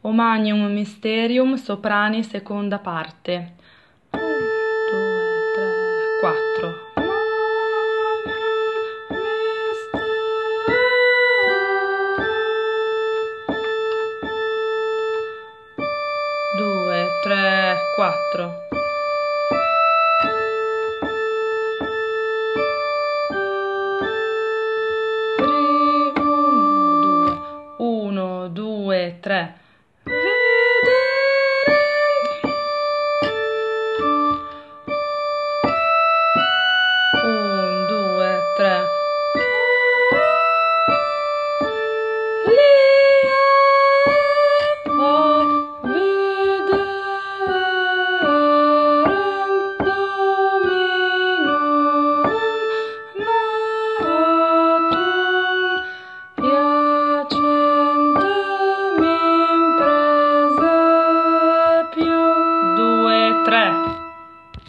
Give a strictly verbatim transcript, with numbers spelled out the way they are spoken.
O Magnum Mysterium, soprani, seconda parte. uno, due, tre, quattro. due, tre, quattro. uno, due, tre. uno, due, tre. Due, tre.